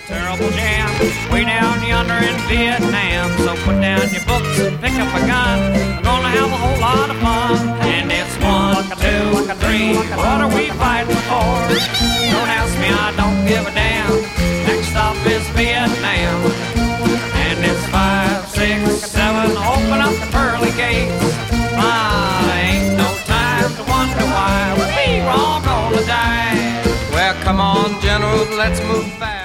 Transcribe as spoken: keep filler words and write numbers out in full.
terrible jam way down yonder in Vietnam. So put down your books and pick up a gun. We're gonna have a whole lot of fun. And it's one, two, three. What are we fighting for? Don't ask me, I don't give a damn. Next stop is Vietnam. And it's five, six, seven. Open up the pearly gates. Ah, ain't no time to wonder why we all gonna die. Well, come on, General, let's move fast.